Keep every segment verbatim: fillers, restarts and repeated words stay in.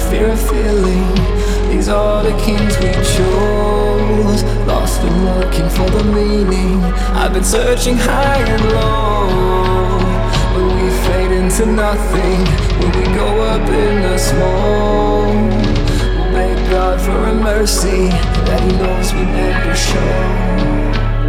fear of feeling. These are the kings we chose, lost and looking for the meaning. I've been searching high and low, but we fade into nothing when we go up in the smoke. We'll beg God for a mercy that He knows we never show.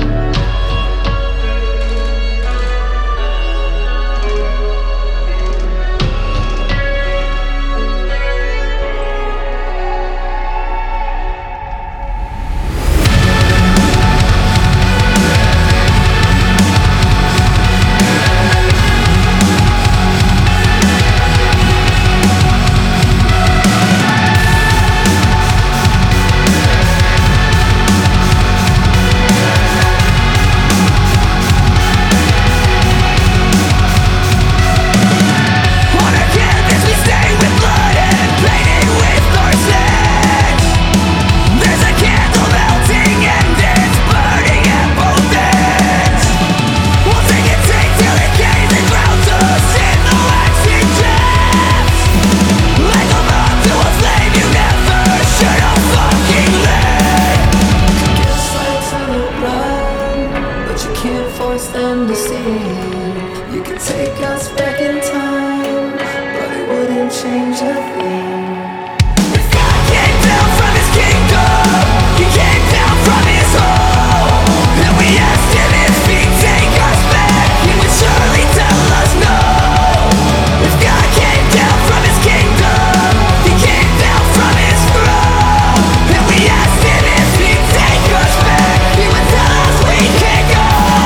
Force them to see. You could take us back in time, but it wouldn't change a thing. If God came down from His kingdom, He came down from His home, and we asked Him if He'd take us back, He would surely tell us no. If God came down from His kingdom, He came down from His throne, and we asked Him if He'd take us back, He would tell us we can't go.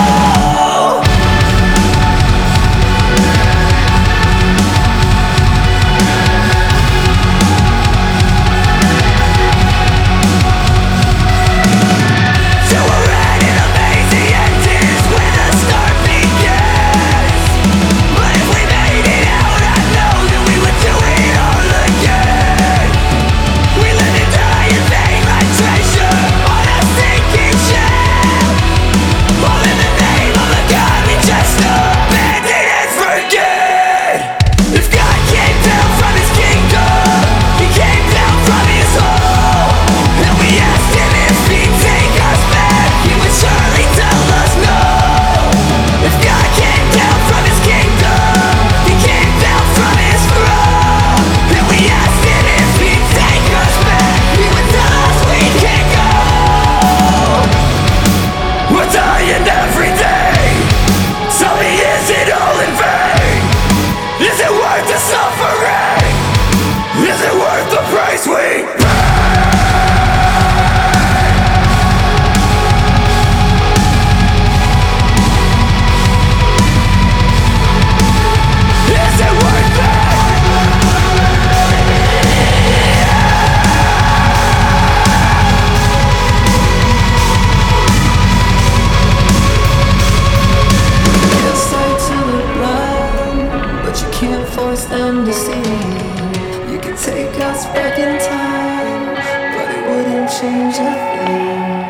Force them to see. You could take us back in time, but it wouldn't change a thing.